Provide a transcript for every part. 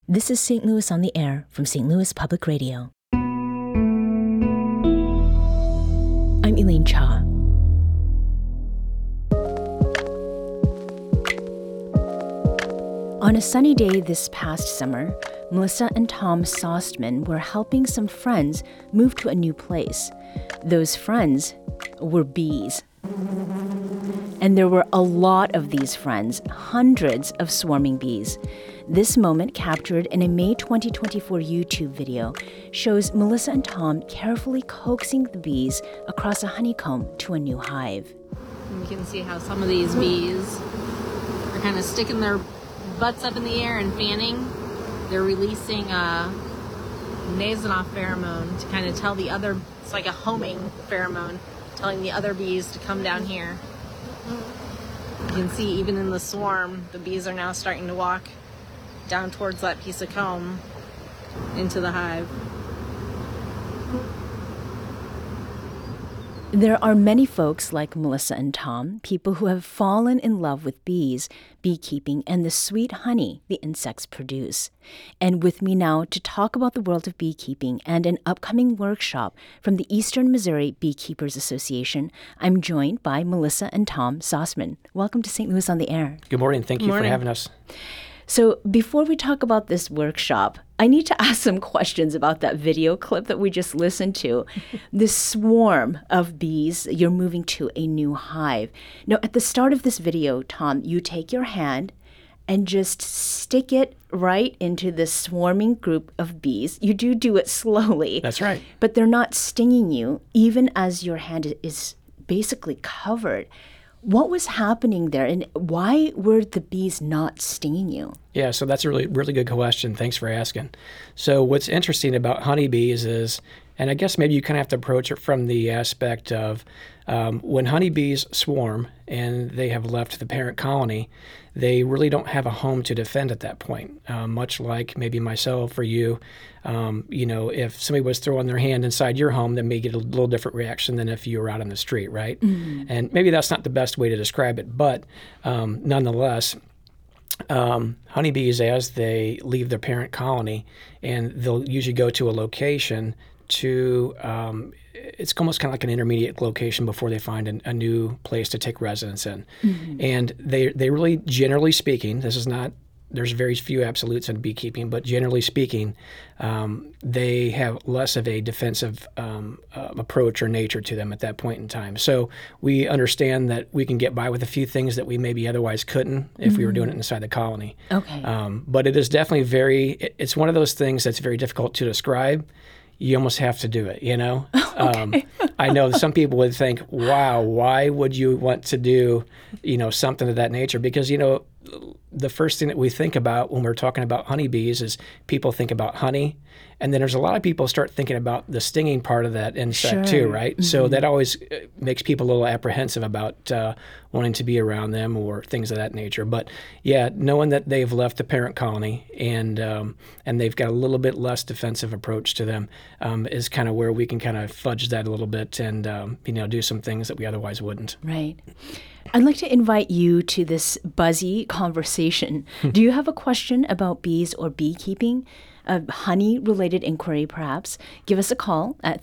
This is St. Louis on the Air from St. Louis Public Radio. I'm Elaine Cha. On a sunny day this past summer, Melissa and Tom Sostman were helping some friends move to a new place. Those friends were bees. And there were a lot of these friends, hundreds of swarming bees. This moment, captured in a May 2024 YouTube video, shows Melissa and Tom carefully coaxing the bees across a honeycomb to a new hive. And you can see how some of these bees are kind of sticking their butts up in the air and fanning. They're releasing a Nasonov pheromone to kind of tell the other, it's like a homing pheromone, telling the other bees to come down here. You can see even in the swarm, the bees are now starting to walk down towards that piece of comb into the hive. There are many folks like Melissa and Tom, people who have fallen in love with bees, beekeeping, and the sweet honey the insects produce. And with me now to talk about the world of beekeeping and an upcoming workshop from the Eastern Missouri Beekeepers Association, I'm joined by Melissa and Tom Sostman. Welcome to St. Louis on the Air. Good morning. Thank you for having us. So before we talk about this workshop, I need to ask some questions about that video clip that we just listened to. This swarm of bees, you're moving to a new hive. Now, at the start of this video, Tom, you take your hand and just stick it right into this swarming group of bees. You do it slowly. That's right. But they're not stinging you, even as your hand is basically covered. What was happening there, and why were the bees not stinging you? Yeah, so that's a really good question. Thanks for asking. So what's interesting about honeybees is, and I guess maybe you kind of have to approach it from the aspect of when honeybees swarm and they have left the parent colony, they really don't have a home to defend at that point. Much like maybe myself or you, if somebody was throwing their hand inside your home, they may get a little different reaction than if you were out on the street, right? Mm-hmm. And maybe that's not the best way to describe it, but nonetheless, honeybees, as they leave their parent colony, and they'll usually go to a location to, it's almost kind of like an intermediate location before they find a new place to take residence in. Mm-hmm. And they really, generally speaking, there's very few absolutes in beekeeping, but generally speaking, they have less of a defensive approach or nature to them at that point in time. So we understand that we can get by with a few things that we maybe otherwise couldn't if we were doing it inside the colony. Okay. But it is definitely it's one of those things that's very difficult to describe. You almost have to do it, you know? Okay. I know some people would think, wow, why would you want to do, something of that nature? Because, the first thing that we think about when we're talking about honeybees is people think about honey. And then there's a lot of people start thinking about the stinging part of that insect too, right? Mm-hmm. So that always makes people a little apprehensive about wanting to be around them or things of that nature. But yeah, knowing that they've left the parent colony and they've got a little bit less defensive approach to them is kind of where we can kind of fudge that a little bit and do some things that we otherwise wouldn't. Right. I'd like to invite you to this buzzy conversation. Do you have a question about bees or beekeeping? A honey-related inquiry, perhaps? Give us a call at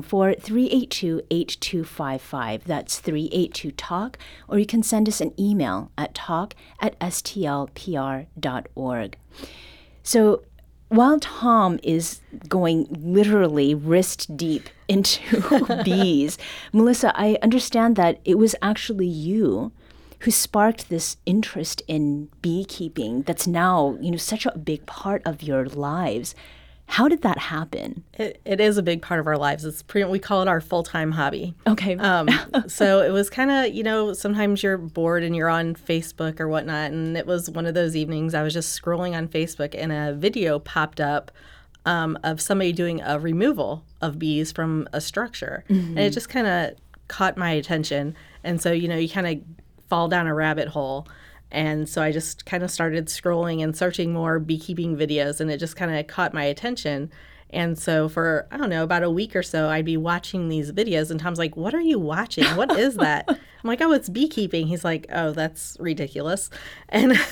314-382-8255. That's 382-TALK. Or you can send us an email at talk@stlpr.org. So while Tom is going literally wrist deep into bees, Melissa, I understand that it was actually you who sparked this interest in beekeeping that's now, such a big part of your lives. How did that happen? It is a big part of our lives. We call it our full-time hobby. Okay. So it was kind of, sometimes you're bored and you're on Facebook or whatnot. And it was one of those evenings I was just scrolling on Facebook and a video popped up of somebody doing a removal of bees from a structure. Mm-hmm. And it just kind of caught my attention. And so, you kind of fall down a rabbit hole. And so I just kind of started scrolling and searching more beekeeping videos, and it just kind of caught my attention. And so for, about a week or so, I'd be watching these videos, and Tom's like, "What are you watching? What is that?" I'm like, "Oh, it's beekeeping." He's like, "Oh, that's ridiculous." And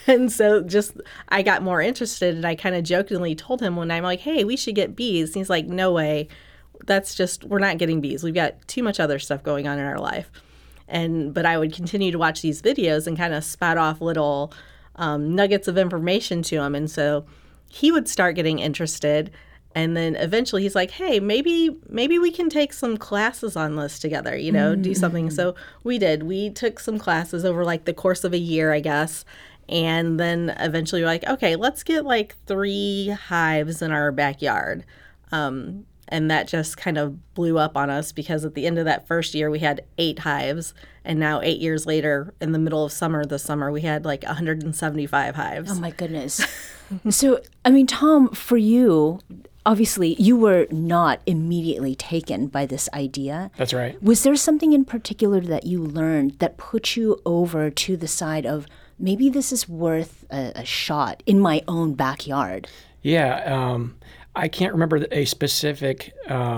And so I got more interested, and I kind of jokingly told him one night, I'm like, hey, we should get bees. And he's like, no way. We're not getting bees. We've got too much other stuff going on in our life. But I would continue to watch these videos and kind of spout off little nuggets of information to him. And so he would start getting interested. And then eventually he's like, hey, maybe we can take some classes on this together, do something. So we did. We took some classes over like the course of a year, I guess. And then eventually we're like, okay, let's get like 3 hives in our backyard. And that just kind of blew up on us because at the end of that first year, we had 8 hives. And now 8 years later, in the middle of this summer, we had like 175 hives. Oh, my goodness. So, I mean, Tom, for you, obviously, you were not immediately taken by this idea. That's right. Was there something in particular that you learned that put you over to the side of maybe this is worth a shot in my own backyard? Yeah. I can't remember a specific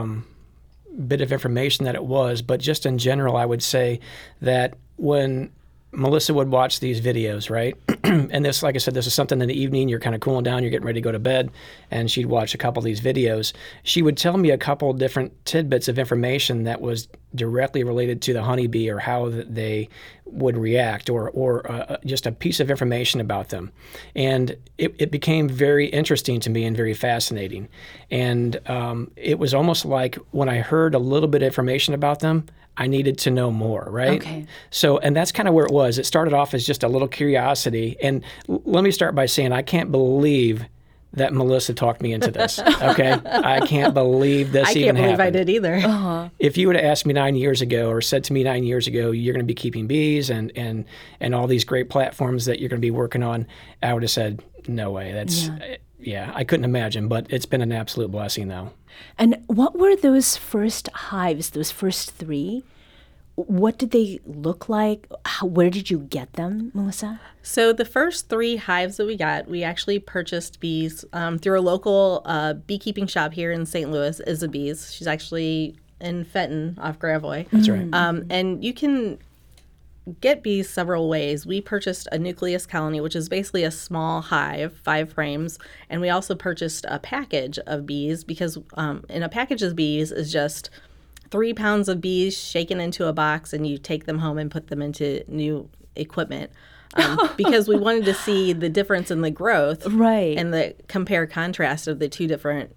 bit of information that it was, but just in general, I would say that when Melissa would watch these videos, right? And this, like I said, this is something in the evening, you're kind of cooling down, you're getting ready to go to bed, and she'd watch a couple of these videos. She would tell me a couple different tidbits of information that was directly related to the honeybee or how they would react or just a piece of information about them. And it became very interesting to me and very fascinating. And it was almost like when I heard a little bit of information about them, I needed to know more, right? Okay. So, and that's kind of where it was. It started off as just a little curiosity. And let me start by saying I can't believe that Melissa talked me into this, okay? I can't believe this even happened. I can't believe I did either. If you would have asked me 9 years ago or said to me 9 years ago, you're going to be keeping bees and all these great platforms that you're going to be working on, I would have said, no way. Yeah, I couldn't imagine, but it's been an absolute blessing, though. And what were those first hives, those first 3? What did they look like? Where did you get them, Melissa? So the first 3 hives that we got, we actually purchased bees through a local beekeeping shop here in St. Louis, Isa Bees. She's actually in Fenton off Gravois. That's right. And you can get bees several ways. We purchased a nucleus colony, which is basically a small hive, 5 frames, and we also purchased a package of bees because in a package of bees is just 3 pounds of bees shaken into a box, and you take them home and put them into new equipment because we wanted to see the difference in the growth, right, and the compare contrast of the 2 different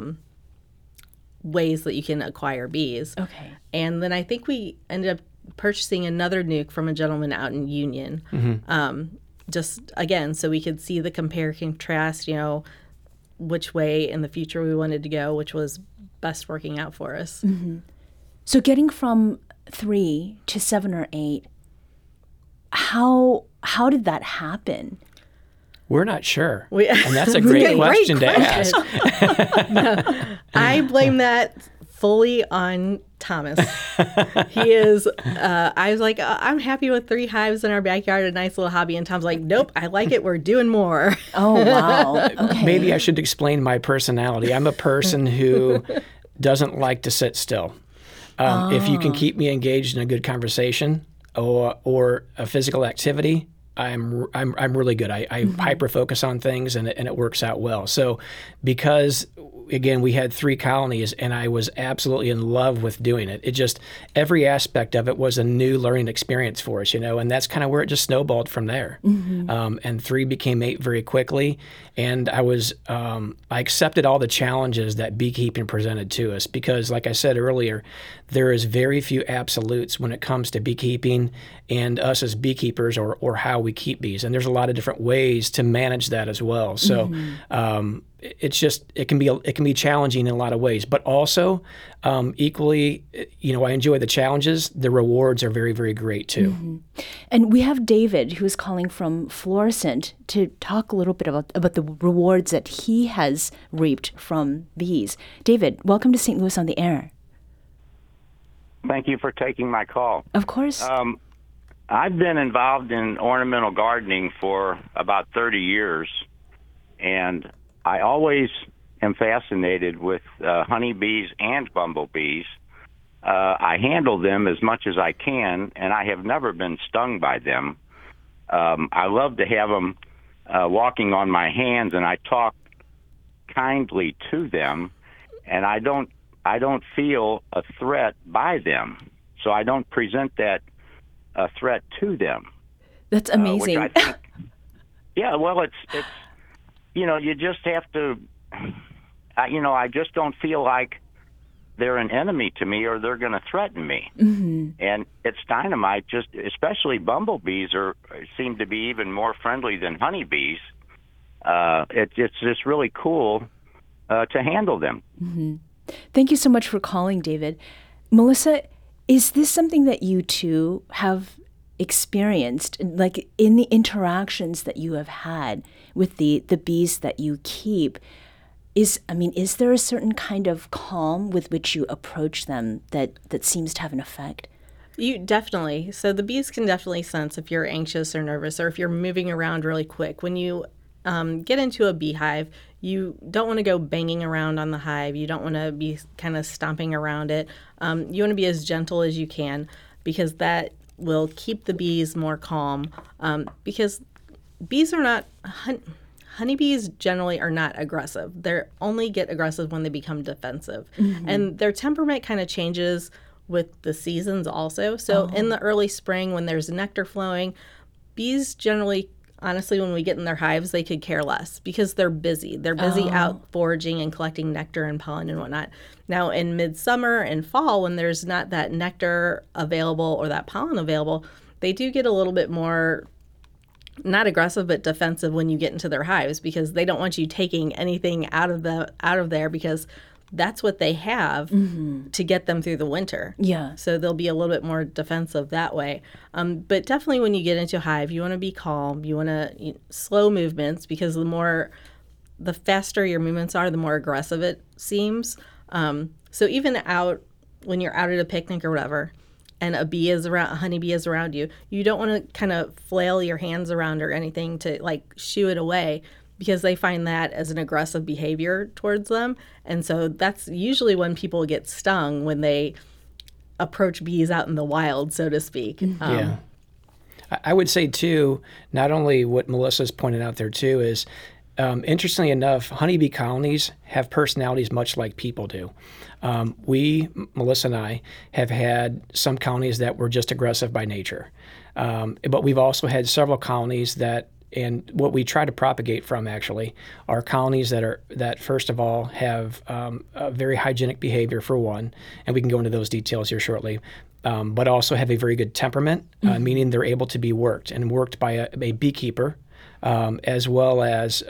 ways that you can acquire bees. Okay. And then I think we ended up purchasing another nuke from a gentleman out in Union. Just again, so we could see the compare contrast, which way in the future we wanted to go, which was best working out for us. So getting from 3 to 7 or 8, how did that happen? We're not sure. And that's a great question to ask. I blame that fully on Thomas. He is, I was like, I'm happy with 3 hives in our backyard, a nice little hobby. And Tom's like, nope, I like it. We're doing more. Oh, wow. Okay. Maybe I should explain my personality. I'm a person who doesn't like to sit still. If you can keep me engaged in a good conversation or a physical activity, I'm really good. I hyper focus on things and it works out well. So because again, we had 3 colonies and I was absolutely in love with doing it. It just, every aspect of it was a new learning experience for us, and that's kind of where it just snowballed from there. And 3 became 8 very quickly. And I accepted all the challenges that beekeeping presented to us because, like I said earlier, there is very few absolutes when it comes to beekeeping and us as beekeepers or how we keep bees. And there's a lot of different ways to manage that as well. So it can be challenging in a lot of ways, but also equally, I enjoy the challenges. The rewards are very, very great too. And we have David, who is calling from Florissant, to talk a little bit about the rewards that he has reaped from bees. David, welcome to St. Louis on the Air. Thank you for taking my call. Of course. I've been involved in ornamental gardening for about 30 years, and I always am fascinated with honeybees and bumblebees. I handle them as much as I can, and I have never been stung by them. I love to have them walking on my hands, and I talk kindly to them, and I don't feel a threat by them, so I don't present that threat to them. That's amazing. Which I think, yeah, well, it's you just have to, I just don't feel like they're an enemy to me or they're going to threaten me. Mm-hmm. And it's dynamite. Just especially bumblebees seem to be even more friendly than honeybees. It's just really cool to handle them. Mm-hmm. Thank you so much for calling, David. Melissa, is this something that you too have experienced, like in the interactions that you have had with the bees that you keep? Is there a certain kind of calm with which you approach them that seems to have an effect? You definitely. So the bees can definitely sense if you're anxious or nervous or if you're moving around really quick. When you get into a beehive, you don't want to go banging around on the hive. You don't want to be kind of stomping around it. You want to be as gentle as you can, because that will keep the bees more calm. Because bees are not... Honeybees generally are not aggressive. They only get aggressive when they become defensive. Mm-hmm. And their temperament kind of changes with the seasons also. So in the early spring, when there's nectar flowing, bees generally, honestly, when we get in their hives, they could care less because they're busy. They're busy out foraging and collecting nectar and pollen and whatnot. Now, in midsummer and fall, when there's not that nectar available or that pollen available, they do get a little bit more, not aggressive, but defensive when you get into their hives, because they don't want you taking anything out of there, because that's what they have to get them through the winter. Yeah. So they'll be a little bit more defensive that way. But definitely when you get into a hive, you want to be calm. You want to slow movements, because the faster your movements are, the more aggressive it seems. So even when you're out at a picnic or whatever, and a honeybee is around you, you don't want to kind of flail your hands around or anything to like shoo it away, because they find that as an aggressive behavior towards them. And so that's usually when people get stung, when they approach bees out in the wild, so to speak. Yeah. I would say, too, not only what Melissa's pointed out there, too, is interestingly enough, honeybee colonies have personalities much like people do. Melissa and I, have had some colonies that were just aggressive by nature. But we've also had several colonies and what we try to propagate from, actually, are colonies that first of all have a very hygienic behavior, for one, and we can go into those details here shortly, but also have a very good temperament, meaning they're able to be worked by a beekeeper, as well as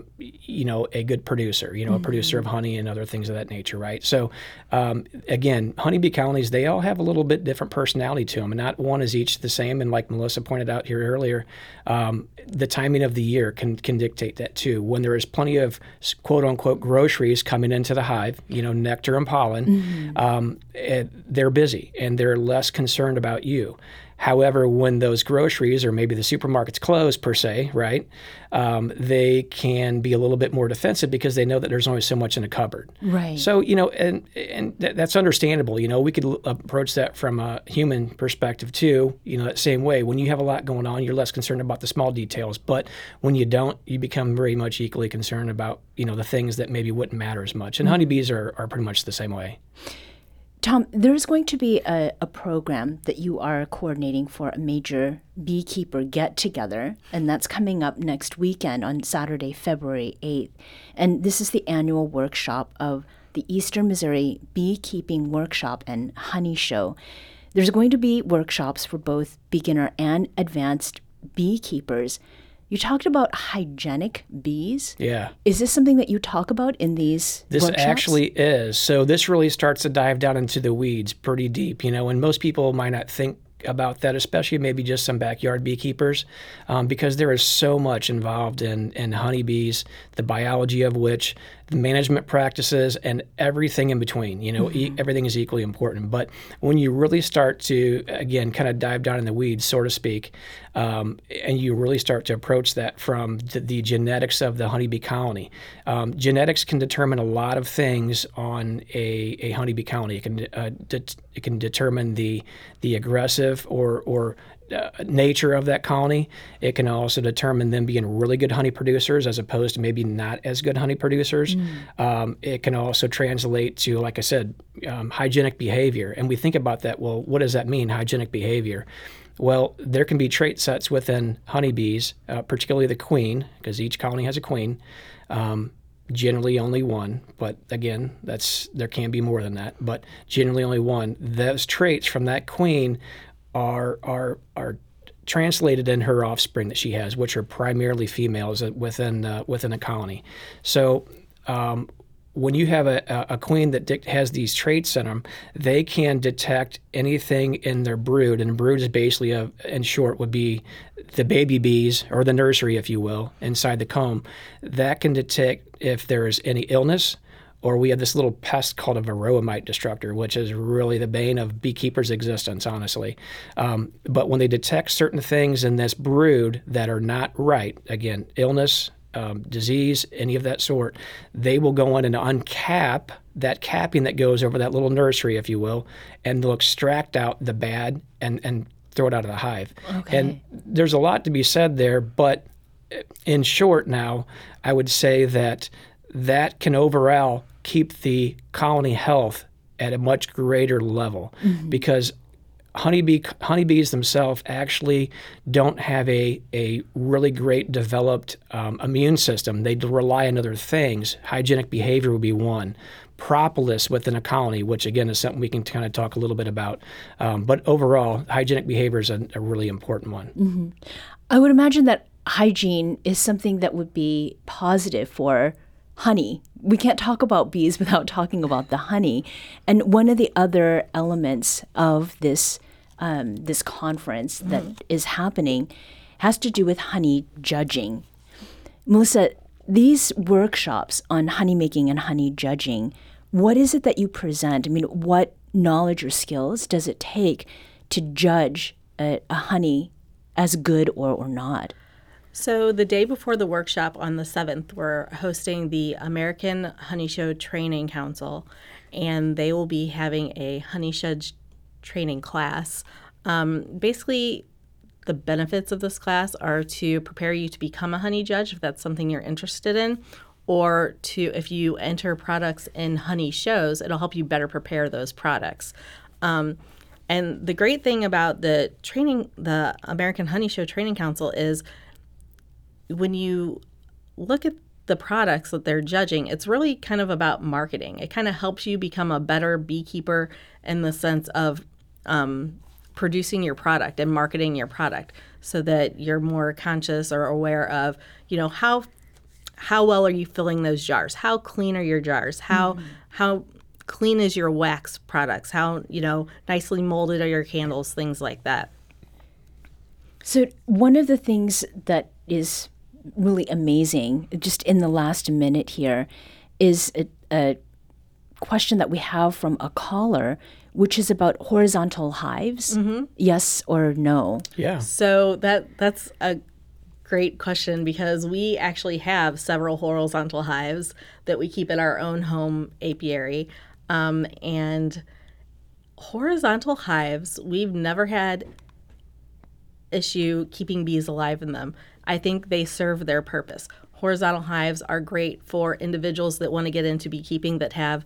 a good producer, a producer of honey and other things of that nature, right? So again, honeybee colonies, they all have a little bit different personality to them, and not one is each the same. And like Melissa pointed out here earlier, the timing of the year can dictate that too. When there is plenty of quote unquote groceries coming into the hive, nectar and pollen, they're busy and they're less concerned about you. However, when those groceries or maybe the supermarket's closed per se, right, they can be a little bit more defensive because they know that there's only so much in a cupboard. Right. So, and that's understandable. We could approach that from a human perspective too, that same way. When you have a lot going on, you're less concerned about the small details. But when you don't, you become very much equally concerned about, the things that maybe wouldn't matter as much. And honeybees are pretty much the same way. Tom, there's going to be a program that you are coordinating for a major beekeeper get-together, and that's coming up next weekend on Saturday, February 8th. And this is the annual workshop of the Eastern Missouri Beekeeping Workshop and Honey Show. There's going to be workshops for both beginner and advanced beekeepers. You talked about hygienic bees. Yeah. Is this something that you talk about in these workshops? This actually is. So this really starts to dive down into the weeds pretty deep, and most people might not think about that, especially maybe just some backyard beekeepers, because there is so much involved in honeybees, the biology of which, the management practices, and everything in between. Everything is equally important. But when you really start to, again, kind of dive down in the weeds, so to speak, and you really start to approach that from the genetics of the honeybee colony. Genetics can determine a lot of things on a honeybee colony. It can determine the aggressive or nature of that colony. It can also determine them being really good honey producers as opposed to maybe not as good honey producers. It can also translate to, like I said, hygienic behavior. And we think about that, well, what does that mean, hygienic behavior? Well, there can be trait sets within honeybees, particularly the queen, because each colony has a queen, generally only one, but again, there can be more than that, but generally only one. Those traits from that queen are translated in her offspring that she has, which are primarily females within a colony. So when you have a queen that has these traits in them, they can detect anything in their brood, and brood is basically, in short, would be the baby bees, or the nursery, if you will, inside the comb. That can detect if there is any illness, or we have this little pest called a varroa mite destructor, which is really the bane of beekeepers' existence, honestly. But when they detect certain things in this brood that are not right, again, illness, disease, any of that sort, they will go in and uncap that capping that goes over that little nursery, if you will, and they'll extract out the bad and throw it out of the hive. Okay. And there's a lot to be said there, but in short now, I would say that can overall keep the colony health at a much greater level, because honeybees themselves actually don't have a really great developed immune system. They rely on other things. Hygienic behavior would be one. Propolis within a colony, which again is something we can kind of talk a little bit about. But overall, hygienic behavior is a really important one. I would imagine that hygiene is something that would be positive for honey. We can't talk about bees without talking about the honey. And one of the other elements of this this conference that is happening has to do with honey judging. Melissa, these workshops on honey making and honey judging, what is it that you present? I mean, what knowledge or skills does it take to judge a honey as good or not? So the day before the workshop on the 7th, we're hosting the American Honey Show Training Council, and they will be having a honey judge training class. Basically, the benefits of this class are to prepare you to become a honey judge, if that's something you're interested in, or if you enter products in honey shows, it'll help you better prepare those products. And the great thing about the American Honey Show Training Council is when you look at the products that they're judging, it's really kind of about marketing. It kind of helps you become a better beekeeper in the sense of producing your product and marketing your product, so that you're more conscious or aware of, how well are you filling those jars? How clean are your jars? How clean is your wax products? How, nicely molded are your candles? Things like that. So one of the things that is really amazing, just in the last minute here, is a question that we have from a caller, which is about horizontal hives. Yes or no? Yeah. So that's a great question, because we actually have several horizontal hives that we keep at our own home apiary. And horizontal hives, we've never had issue keeping bees alive in them. I think they serve their purpose. Horizontal hives are great for individuals that want to get into beekeeping that have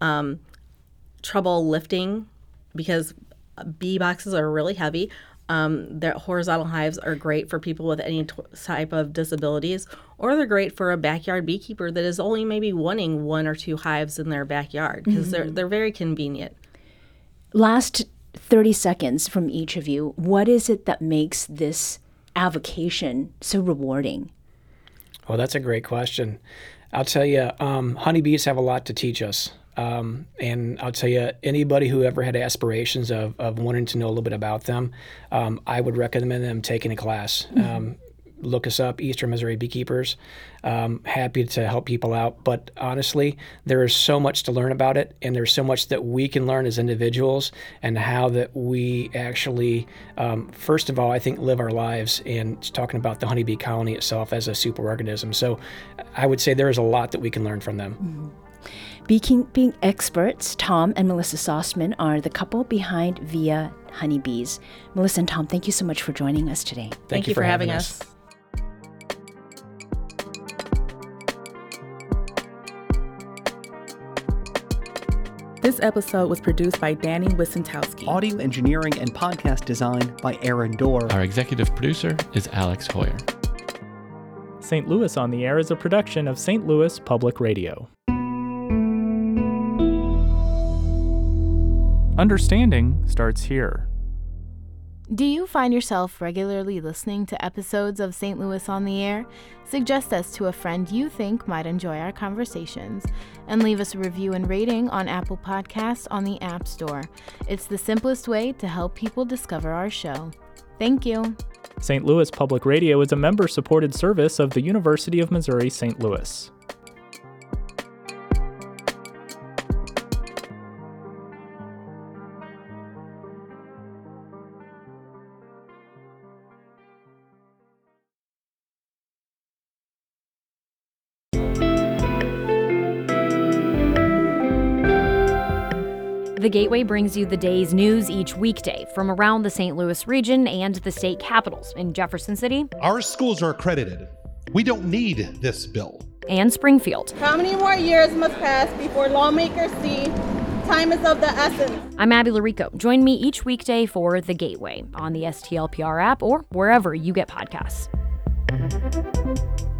trouble lifting, because bee boxes are really heavy. Their horizontal hives are great for people with any type of disabilities, or they're great for a backyard beekeeper that is only maybe wanting 1 or 2 hives in their backyard, because they're very convenient. Last 30 seconds from each of you. What is it that makes this avocation so rewarding? Well, that's a great question. I'll tell you, honeybees have a lot to teach us. And I'll tell you, anybody who ever had aspirations of wanting to know a little bit about them, I would recommend them taking a class. Look us up, Eastern Missouri Beekeepers. Happy to help people out. But honestly, there is so much to learn about it, and there's so much that we can learn as individuals, and how that we actually, first of all, I think, live our lives, and talking about the honeybee colony itself as a superorganism. So I would say there is a lot that we can learn from them. Beekeeping experts Tom and Melissa Sostman are the couple behind Via Honeybees. Melissa and Tom, thank you so much for joining us today. Thank you for having us. This episode was produced by Danny Wissentowski. Audio engineering and podcast design by Aaron Dorr. Our executive producer is Alex Hoyer. St. Louis on the Air is a production of St. Louis Public Radio. Understanding starts here. Do you find yourself regularly listening to episodes of St. Louis on the Air? Suggest us to a friend you think might enjoy our conversations, and leave us a review and rating on Apple Podcasts on the App Store. It's the simplest way to help people discover our show. Thank you. St. Louis Public Radio is a member-supported service of the University of Missouri St. Louis. The Gateway brings you the day's news each weekday from around the St. Louis region and the state capitals in Jefferson City. Our schools are accredited. We don't need this bill. And Springfield. How many more years must pass before lawmakers see time is of the essence? I'm Abby Larico. Join me each weekday for The Gateway on the STLPR app or wherever you get podcasts.